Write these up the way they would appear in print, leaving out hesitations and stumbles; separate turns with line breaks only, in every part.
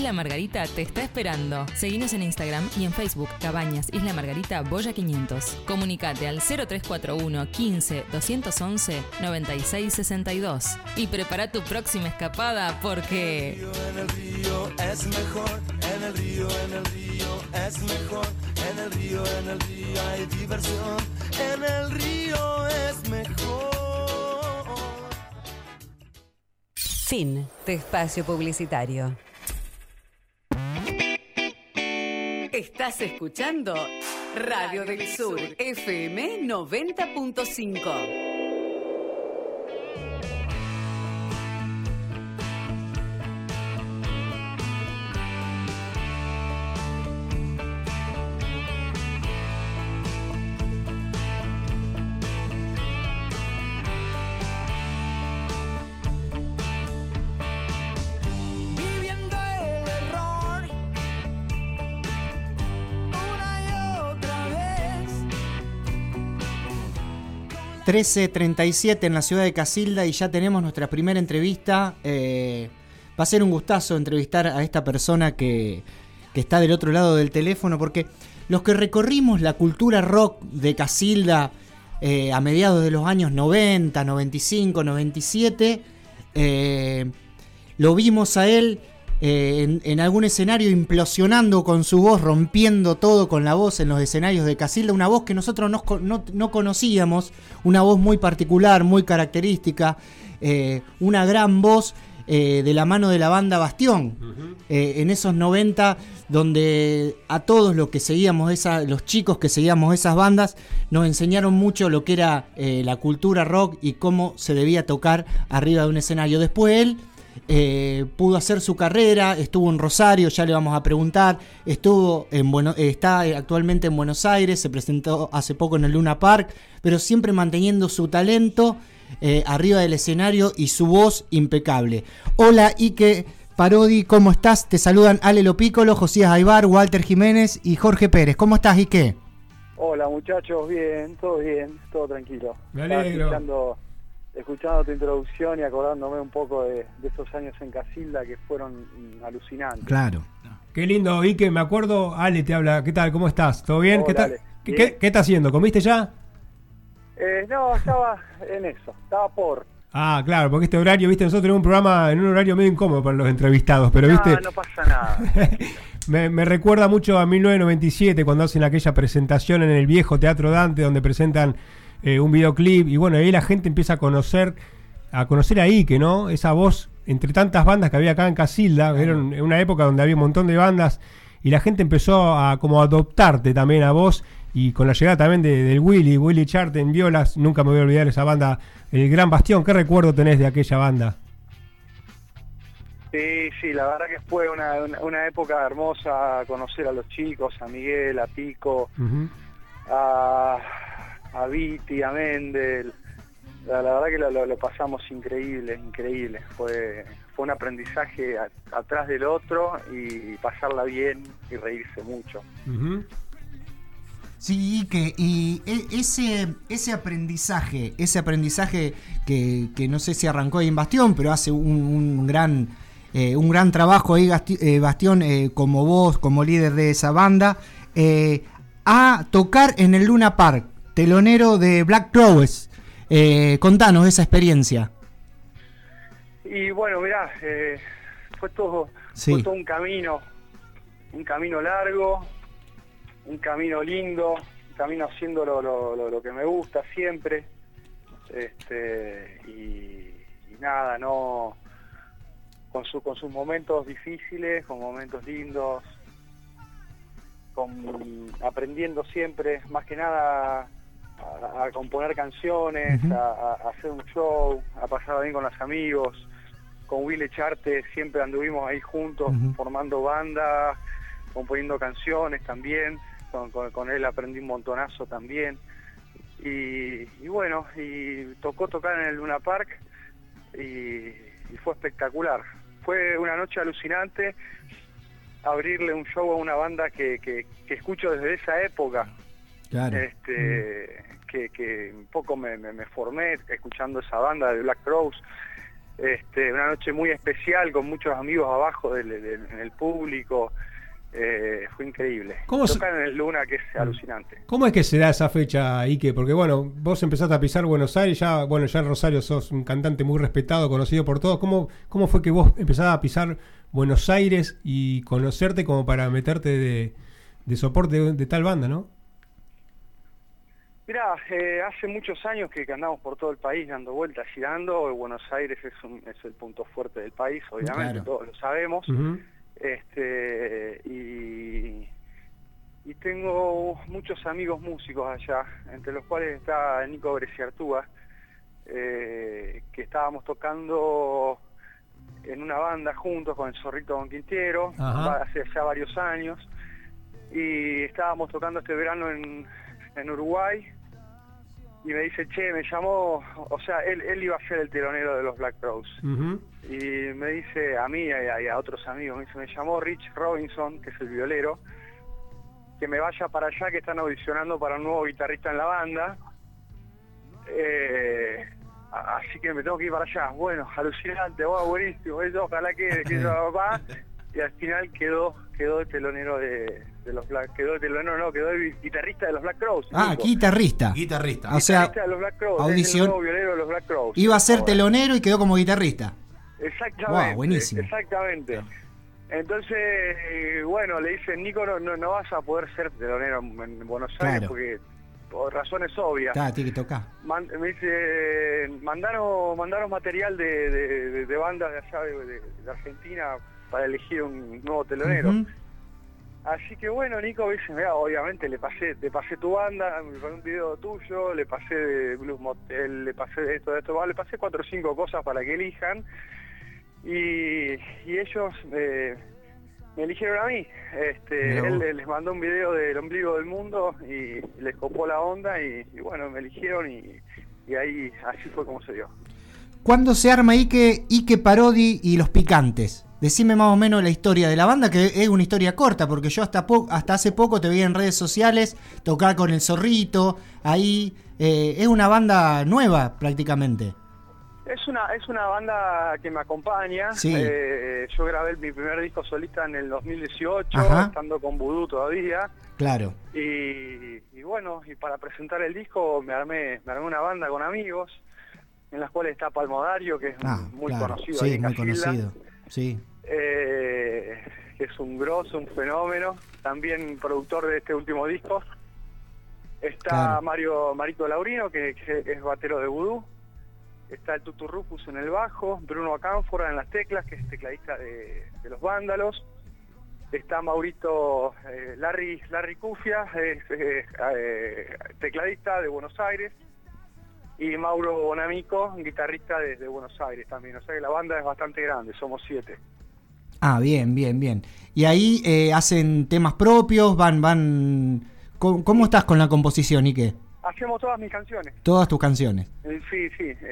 Isla Margarita te está esperando. Seguinos en Instagram y en Facebook, Cabañas Isla Margarita Boya 500. Comunicate al 0341 15 211 96 62 y prepara tu próxima escapada porque...
En el río es mejor, en el río es mejor, en el río hay diversión, en el río es mejor.
Fin de espacio publicitario. Estás escuchando Radio del Sur, FM 90.5.
Viviendo el error una y otra vez.
13:37 en la ciudad de Casilda y ya tenemos nuestra primera entrevista. Va a ser un gustazo entrevistar a esta persona que está del otro lado del teléfono, porque los que recorrimos la cultura rock de Casilda a mediados de los años 90, 95, 97, lo vimos a él en algún escenario implosionando con su voz, rompiendo todo con la voz en los escenarios de Casilda, una voz que nosotros no conocíamos, una voz muy particular, muy característica, una gran voz de la mano de la banda Bastión. En esos 90, donde a todos los que seguíamos los chicos que seguíamos esas bandas, nos enseñaron mucho lo que era la cultura rock y cómo se debía tocar arriba de un escenario. Después él pudo hacer su carrera, estuvo en Rosario, ya le vamos a preguntar, está actualmente en Buenos Aires, se presentó hace poco en el Luna Park, pero siempre manteniendo su talento arriba del escenario y su voz impecable. Hola Ike Parodi, ¿cómo estás? Te saludan Ale Lopícolo, Josías Aybar, Walter Jiménez y Jorge Pérez. ¿Cómo estás, Ike?
Hola muchachos, bien, todo tranquilo.
Me alegro.
Escuchando tu introducción y acordándome un poco de esos años en Casilda que fueron alucinantes.
Claro.
Qué lindo, Ike, me acuerdo. Ale te habla, ¿qué tal? ¿Cómo estás? ¿Todo bien?
Hola,
¿Qué
Ale.
estás haciendo? ¿Comiste ya?
No, estaba en eso, estaba por...
Ah, claro, porque este horario, viste, nosotros tenemos un programa en un horario medio incómodo para los entrevistados, pero viste...
No pasa nada.
me recuerda mucho a 1997, cuando hacen aquella presentación en el viejo Teatro Dante, donde presentan un videoclip, y bueno, ahí la gente empieza a conocer a Ike, ¿no? Esa voz, entre tantas bandas que había acá en Casilda, era en una época donde había un montón de bandas, y la gente empezó a como adoptarte también a vos, y con la llegada también del Willy Chart en violas, nunca me voy a olvidar esa banda, el Gran Bastión. ¿Qué recuerdo tenés de aquella banda?
Sí, la verdad que fue una época hermosa, conocer a los chicos, a Miguel, a Pico, a Viti, a Mendel. La verdad que lo pasamos increíble. Fue un aprendizaje atrás del otro y pasarla bien y reírse mucho.
Sí, y ese aprendizaje que no sé si arrancó ahí en Bastión, pero hace un gran trabajo ahí Bastión como vos, como líder de esa banda, a tocar en el Luna Park, telonero de Black Crowes. Contanos esa experiencia.
Y bueno, mirá, fue todo un camino largo, un camino lindo, un camino haciendo lo que me gusta siempre, y nada, no, con sus momentos difíciles, con momentos lindos, aprendiendo siempre, más que nada a componer canciones, a hacer un show, a pasarla bien con los amigos. Con Willy Charte siempre anduvimos ahí juntos, formando bandas, componiendo canciones también. Con él aprendí un montonazo también. Y bueno, y tocó tocar en el Luna Park y fue espectacular. Fue una noche alucinante abrirle un show a una banda que escucho desde esa época.
Claro.
Que un poco me formé escuchando esa banda de Black Crowes. Una noche muy especial con muchos amigos abajo en el público. Fue increíble. Tocar en el Luna, que es alucinante.
¿Cómo es que se da esa fecha, Ike? Porque bueno, vos empezaste a pisar Buenos Aires, ya en Rosario sos un cantante muy respetado, conocido por todos. ¿Cómo fue que vos empezaste a pisar Buenos Aires y conocerte como para meterte de soporte de tal banda, no?
Mirá, hace muchos años que andamos por todo el país dando vueltas, girando. Buenos Aires es el punto fuerte del país, obviamente, claro. Todos lo sabemos. Uh-huh. Y tengo muchos amigos músicos allá, entre los cuales está Nico Bresciartúa, que estábamos tocando en una banda juntos con el Zorrito Don Quintiero, hace ya varios años, y estábamos tocando este verano en Uruguay, y me dice, che, me llamó, o sea, él iba a ser el telonero de los Black Crowes. Uh-huh. Y me dice a mí y a otros amigos, me llamó Rich Robinson, que es el violero, que me vaya para allá, que están audicionando para un nuevo guitarrista en la banda. Así que me tengo que ir para allá. Bueno, alucinante, buenísimo, eso, ojalá que yo va. Y al final quedó el telonero de los Black, quedó el guitarrista de los Black Crowes.
Guitarrista.
O
sea,
de los Black Crowes,
audición.
Es el nuevo violero de los Black Crowes.
Iba a ser telonero y quedó como guitarrista.
Exactamente.
Wow, buenísimo.
Exactamente. Entonces, bueno, le dicen, Nico, no vas a poder ser telonero en Buenos Aires, porque por razones obvias.
Tiene que tocar.
Me dice, mandanos material de bandas de allá de Argentina para elegir un nuevo telonero. Uh-huh. Así que bueno, Nico dice, mira, obviamente le pasé tu banda, me pasé un video tuyo, le pasé de Blues Motel, le pasé de esto, le pasé 4 o 5 cosas para que elijan, y ellos me eligieron a mí. Él les mandó un video del ombligo del mundo y les copó la onda, y bueno, me eligieron, y ahí así fue como se dio.
¿Cuándo se arma Ike Parodi y Los Picantes? Decime más o menos la historia de la banda, que es una historia corta, porque yo hasta hace poco te vi en redes sociales tocar con el Zorrito, ahí es una banda nueva prácticamente.
Es una banda que me acompaña.
Sí.
Yo grabé mi primer disco solista en el 2018, estando con Vudú todavía.
Claro.
Y bueno, y para presentar el disco me armé una banda con amigos, en las cuales está Palmodario, que es muy conocido.
Sí, muy conocido. Sí.
Que es un grosso, un fenómeno, también productor de este último disco. Está Marito Laurino, que es batero de Vudú. Está el Tutu Rufus en el bajo, Bruno Acánfora en las teclas, que es tecladista de Los Vándalos. Está Maurito Larry Cufia, tecladista de Buenos Aires. Y Mauro Bonamico, guitarrista de Buenos Aires también. O sea que la banda es bastante grande, somos 7.
Bien. Y ahí hacen temas propios, van... ¿Cómo estás con la composición, Ike?
Hacemos todas mis canciones.
Todas tus canciones.
Sí.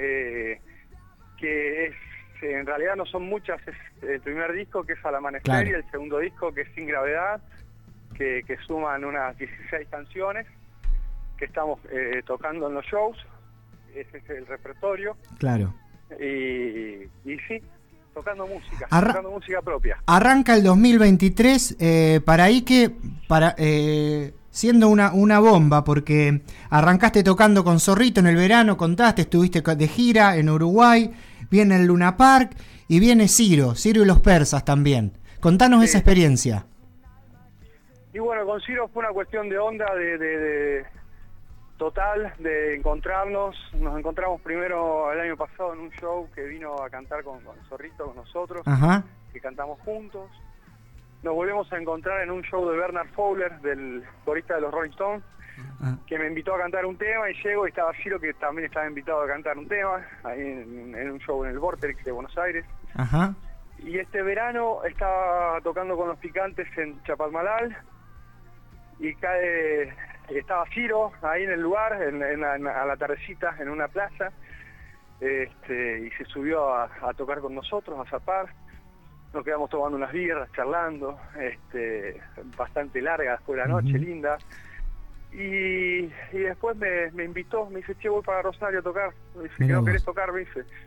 Que en realidad no son muchas. Es el primer disco, que es Al Amanecer, y el segundo disco, que es Sin Gravedad, que suman unas 16 canciones que estamos tocando en los shows. Ese es el repertorio. Claro. Y sí, tocando música propia.
Arranca el 2023 para Ike, siendo una bomba, porque arrancaste tocando con Zorrito en el verano, contaste, estuviste de gira en Uruguay, viene el Luna Park y viene Ciro y los Persas también. Contanos esa experiencia.
Y bueno, con Ciro fue una cuestión de onda, de total, de encontrarnos. Nos encontramos primero el año pasado en un show que vino a cantar con Zorrito, con nosotros, que cantamos juntos. Nos volvemos a encontrar en un show de Bernard Fowler, del corista de los Rolling Stones, que me invitó a cantar un tema, y llego y estaba Ciro, que también estaba invitado a cantar un tema, ahí en un show en el Vortex de Buenos Aires. Y este verano estaba tocando con Los Picantes en Chapalmalal, y estaba Ciro ahí en el lugar, a la tardecita, en una plaza, y se subió a tocar con nosotros, a zapar. Nos quedamos tomando unas birras, charlando, bastante larga después de la noche, linda. Y después me invitó, me dice, che, voy para Rosario a tocar. Me dice, ¿que no querés tocar? Me dice,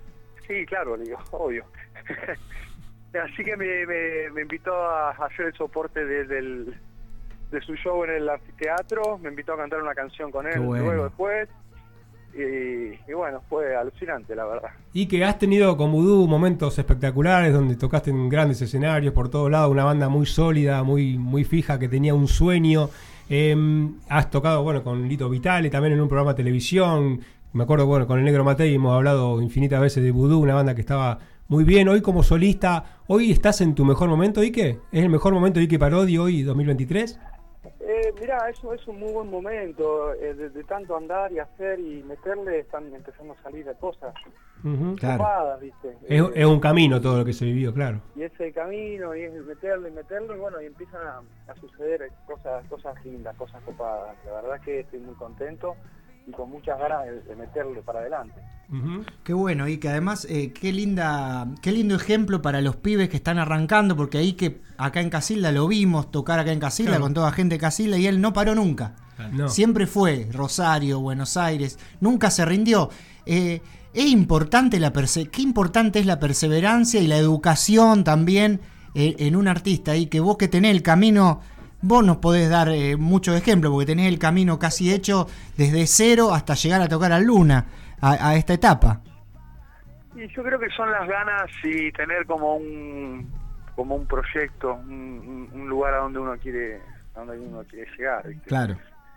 Sí, claro, le digo, obvio. Así que me invitó a hacer el soporte de su show en el anfiteatro, me invitó a cantar una canción con él luego después, y bueno, fue alucinante, la verdad.
Y que has tenido con Vudú momentos espectaculares donde tocaste en grandes escenarios por todos lados, una banda muy sólida, muy, muy fija, que tenía un sueño. Has tocado, bueno, con Lito Vitale también en un programa de televisión. Me acuerdo, bueno, con el Negro Matei hemos hablado infinitas veces de Vudú, una banda que estaba muy bien. Hoy como solista, ¿hoy estás en tu mejor momento, Ike? ¿Es el mejor momento de Ike Parodi hoy, 2023?
Mirá, eso es un muy buen momento, de tanto andar y hacer y meterle, están empezando a salir cosas
claro.
¿viste?
Es un camino todo lo que se vivió, claro.
Y es el camino, y es meterle, y bueno, y empiezan a suceder cosas lindas, cosas copadas. La verdad es que estoy muy contento y con muchas ganas de meterle para adelante.
Qué bueno, y que además qué lindo ejemplo para los pibes que están arrancando, porque ahí que acá en Casilda lo vimos tocar acá en Casilda, claro, con toda gente de Casilda, y él no paró nunca. No. Siempre fue Rosario, Buenos Aires, nunca se rindió. Es importante qué importante es la perseverancia y la educación también en un artista, y que vos que tenés el camino. Vos nos podés dar muchos ejemplos, porque tenés el camino casi hecho desde cero hasta llegar a tocar a Luna, a esta etapa.
Y yo creo que son las ganas y tener como un proyecto, un lugar a donde uno quiere llegar, ¿viste? Claro.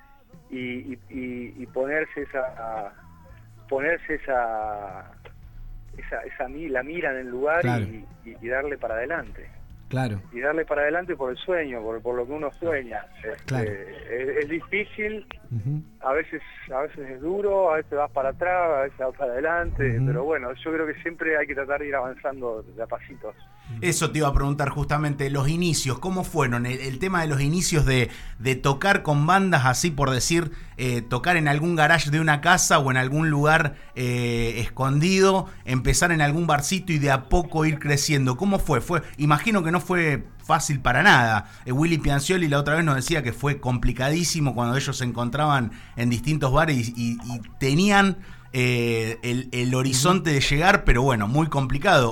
Y ponerse la mira en el lugar, claro, y darle para adelante. Claro. Y darle para adelante por el sueño, por lo que uno sueña. Claro. Es difícil, a veces es duro, a veces vas para atrás, a veces vas para adelante, pero bueno, yo creo que siempre hay que tratar de ir avanzando de a pasitos.
Eso te iba a preguntar justamente, los inicios, ¿cómo fueron? El tema de los inicios de tocar con bandas así, por decir, tocar en algún garage de una casa o en algún lugar escondido, empezar en algún barcito y de a poco ir creciendo. ¿Cómo fue? Imagino que no fue fácil para nada. Willy Piancioli la otra vez nos decía que fue complicadísimo cuando ellos se encontraban en distintos bares y tenían el horizonte de llegar, pero bueno, muy complicado.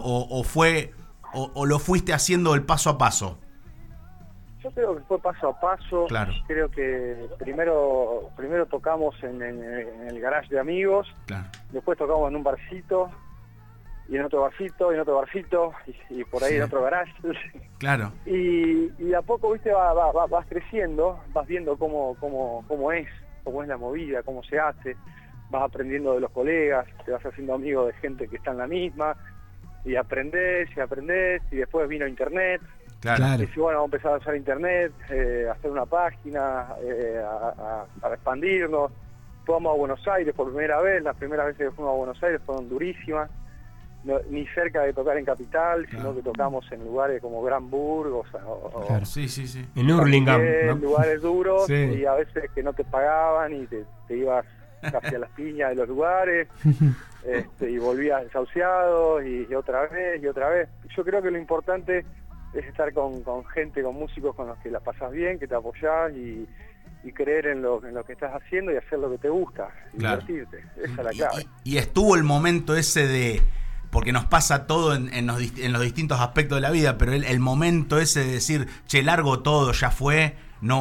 ¿O lo fuiste haciendo el paso a paso?
Yo creo que fue paso a paso. Claro. Creo que primero tocamos en el garage de amigos, claro, después tocamos en un barcito, y en otro barcito, y en otro barcito, y por ahí, sí, en otro garage. Claro. Y a poco, viste, vas creciendo, vas viendo cómo es la movida, cómo se hace, vas aprendiendo de los colegas, te vas haciendo amigo de gente que está en la misma, y aprendés, y después vino internet. Claro. Y si bueno, vamos a empezar a usar internet, hacer una página, para expandirnos. Fuimos a Buenos Aires por primera vez, las primeras veces que fuimos a Buenos Aires fueron durísimas, no, ni cerca de tocar en Capital, claro, sino que tocamos en lugares como Granburg,
claro, sí. En Hurlingham, ¿no?
Lugares duros, sí, y a veces que no te pagaban y te ibas casi a las piñas de los lugares. Y volvías desahuciado y otra vez. Yo creo que lo importante es estar con gente, con músicos con los que la pasas bien, que te apoyás y creer en lo que estás haciendo y hacer lo que te gusta, claro, divertirte. Esa es la clave.
Y estuvo el momento ese de, porque nos pasa todo en los distintos aspectos de la vida, pero el momento ese de decir, che, largo todo, ya fue,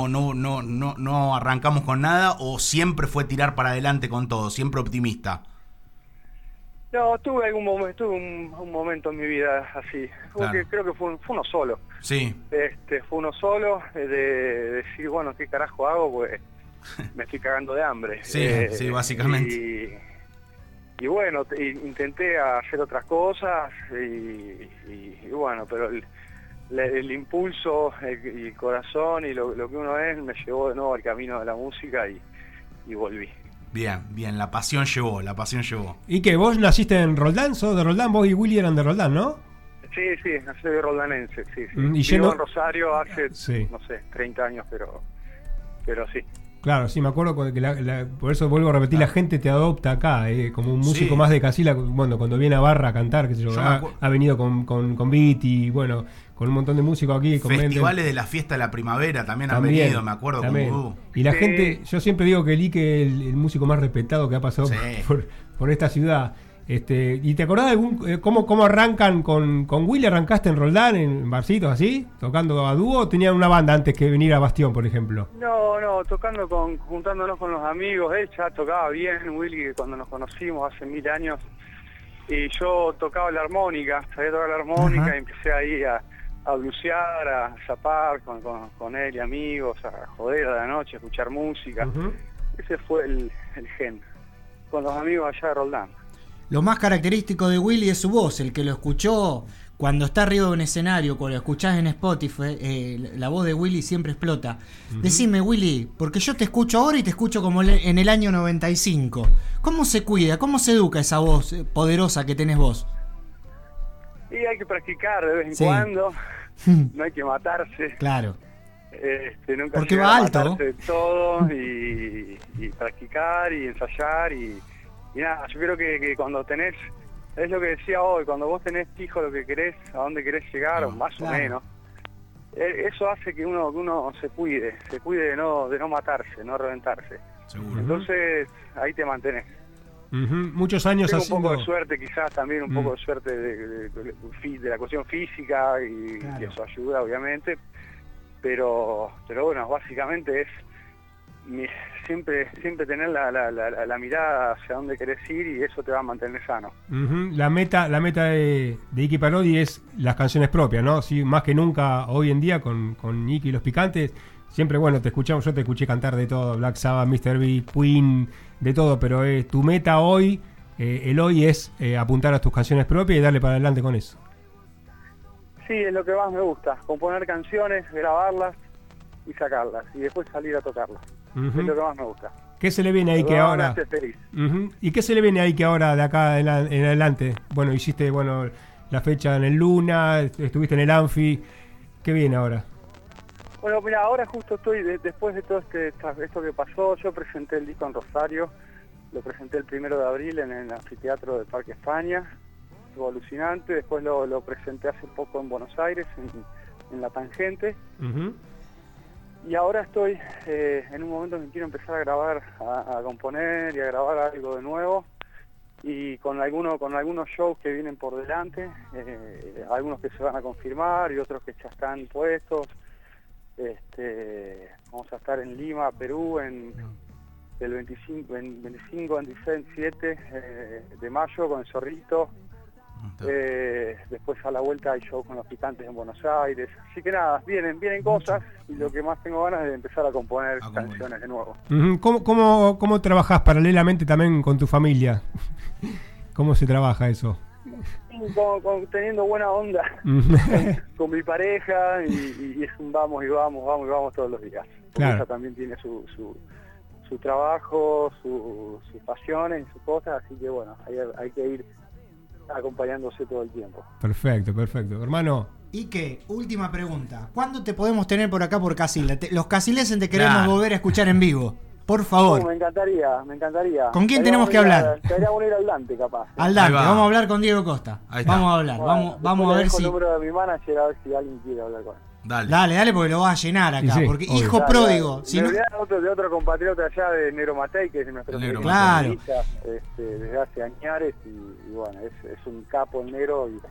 no arrancamos con nada, o siempre fue tirar para adelante con todo, siempre optimista.
No, tuve un momento en mi vida así, porque claro, creo que fue uno solo. Sí. Fue uno solo, de decir, bueno, ¿qué carajo hago? Pues me estoy cagando de hambre.
Sí, básicamente.
Y bueno, intenté hacer otras cosas, y bueno, pero el impulso, el corazón y lo que uno es, me llevó de nuevo al camino de la música y volví.
Bien, la pasión llevó.
¿Y que vos naciste en Roldán? ¿Sos de Roldán? Vos y Willy eran de Roldán, ¿no?
Sí, soy roldanense, sí.
Y
vivo en Rosario hace, no sé, 30 años, pero sí.
Claro, sí, me acuerdo que por eso vuelvo a repetir, la gente te adopta acá, como un músico más de Casilda, bueno, cuando viene a Barra a cantar, qué sé yo, ha venido con Viti, bueno, con un montón de músicos aquí.
Festivales de la fiesta de la primavera también han venido, me acuerdo.
Y la gente, yo siempre digo que el Ike es el músico más respetado que ha pasado por esta ciudad. ¿Y te acordás de algún cómo arrancan con Willy? ¿Arrancaste en Roldán, en barcitos así, tocando a dúo? ¿O tenían una banda antes que venir a Bastión, por ejemplo?
No, juntándonos con los amigos. Él ya tocaba bien, Willy, cuando nos conocimos hace 1000 años. Y yo tocaba la armónica, sabía tocar la armónica.
Ajá.
Y empecé ahí a blusear, a zapar con él y amigos, a joder a la noche, a escuchar música.
Uh-huh.
Ese fue el gen, con los amigos allá de Roldán.
Lo más característico de Willy es su voz. El que lo escuchó cuando está arriba de un escenario, cuando lo escuchás en Spotify, la voz de Willy siempre explota. Uh-huh. Decime, Willy, porque yo te escucho ahora y te escucho como en el año 95. ¿Cómo se cuida, cómo se educa esa voz poderosa que tenés vos?
Y hay que practicar de vez en cuando, no hay que matarse.
Claro.
Nunca
porque va alto.
Matarse de todo y practicar y ensayar y nada, yo creo que cuando tenés, es lo que decía hoy, cuando vos tenés fijo lo que querés, a dónde querés llegar, más o menos, eso hace que uno se cuide de no matarse, no reventarse.
Seguro.
Entonces, ahí te mantenés.
Uh-huh. Muchos años
Tengo
haciendo...
un poco de suerte, quizás también un poco de suerte de la cuestión física y eso ayuda, obviamente, pero bueno, básicamente es siempre tener la mirada hacia dónde querés ir y eso te va a mantener sano.
Uh-huh. La meta de Iki Parodi es las canciones propias, ¿no? Sí, más que nunca hoy en día con Iki y los Picantes. Siempre, bueno, yo te escuché cantar de todo, Black Sabbath, Mr. Big, Queen, de todo, pero tu meta hoy, hoy es apuntar a tus canciones propias y darle para adelante con eso.
Sí, es lo que más me gusta, componer canciones, grabarlas y sacarlas, y después salir a tocarlas. Uh-huh. Es lo que más me gusta.
¿Qué se le viene ahí que ahora?
Feliz.
Uh-huh. ¿Y qué se le viene ahí que ahora de acá en adelante? Bueno, hiciste la fecha en el Luna, estuviste en el Anfi. ¿Qué viene ahora?
Bueno, mira, ahora justo estoy, después de todo esto que pasó, yo presenté el disco en Rosario, lo presenté el 1 de abril en el anfiteatro del Parque España, estuvo alucinante, después lo presenté hace poco en Buenos Aires, en La Tangente. Uh-huh. Y ahora estoy en un momento en que quiero empezar a grabar, a componer y a grabar algo de nuevo. Y con algunos shows que vienen por delante, algunos que se van a confirmar y otros que ya están puestos. Vamos a estar en Lima, Perú, del 25, 26, 27 de mayo con el Zorrito. Después a la vuelta hay show con los Picantes en Buenos Aires, así que nada, vienen cosas y lo que más tengo ganas es de empezar a componer canciones de nuevo.
Uh-huh. ¿Cómo trabajás paralelamente también con tu familia? ¿Cómo se trabaja eso?
Teniendo buena onda con mi pareja y es un vamos todos los días, porque claro. Ella también tiene su trabajo, sus pasiones y sus cosas, así que bueno, hay que ir acompañándose todo el tiempo.
Perfecto, hermano.
Y que, última pregunta, ¿cuándo te podemos tener por acá por Casilda? Los casilenses te queremos volver a escuchar en vivo, por favor.
Me encantaría.
¿Con quién tenemos que hablar?
Deberíamos ir al Dante, capaz.
Al Dante, vamos a hablar con Diego Costa. Vamos a hablar,
bueno,
vamos a ver si...
el número de mi manager a ver si alguien quiere hablar con él.
Dale, porque lo vas a llenar acá,
sí,
porque
obvio.
Hijo pródigo.
Si no... de otro compatriota allá de Negro Matei, que es nuestro
claro.
Desde hace años y bueno, es un capo el Negro y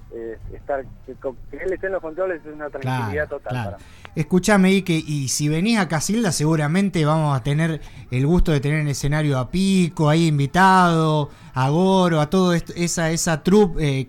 que él esté en los controles es una tranquilidad total para mí.
Escuchame, Ike, y si venís a Casilda seguramente vamos a tener el gusto de tener en el escenario a Pico ahí invitado, a Goro, a todo esa troupe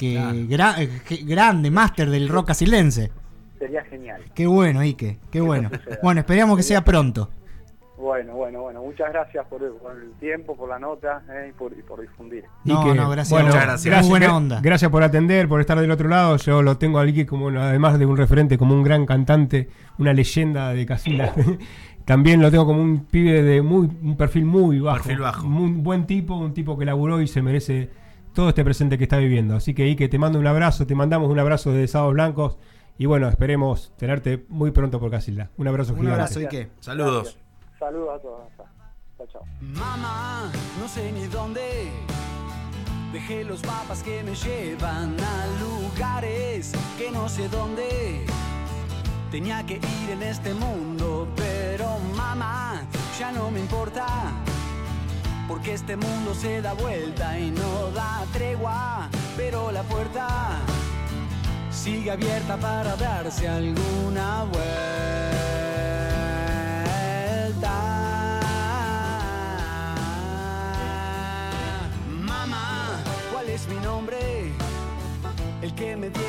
grande, máster del rock casildense.
Sería genial.
Qué bueno, Ike, qué bueno. Bueno, esperamos que sea pronto.
Bueno, muchas gracias por el tiempo, por la nota y por difundir.
No, gracias.
Bueno,
muchas gracias.
Muy buena onda.
Gracias por atender, por estar del otro lado. Yo lo tengo a Ike como, además de un referente, como un gran cantante, una leyenda de Casilda. También lo tengo como un pibe de un perfil muy bajo. Un buen tipo, un tipo que laburó y se merece todo este presente que está viviendo. Así que, Ike, te mandamos un abrazo de Sábados Blancos. Y bueno, esperemos tenerte muy pronto por Casilda. Un abrazo gigante.
Un abrazo, Ike.
Saludos.
Gracias. Saludos a todos. Chao.
Mamá, no sé ni dónde dejé los mapas que me llevan a lugares que no sé dónde tenía que ir en este mundo, pero mamá, ya no me importa. porque este mundo se da vuelta y no da tregua, pero la puerta sigue abierta para darse alguna vuelta. Mamá, ¿cuál es mi nombre? El que me dio